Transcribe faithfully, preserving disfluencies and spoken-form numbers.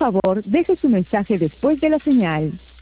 favor, deje su mensaje después de la señal.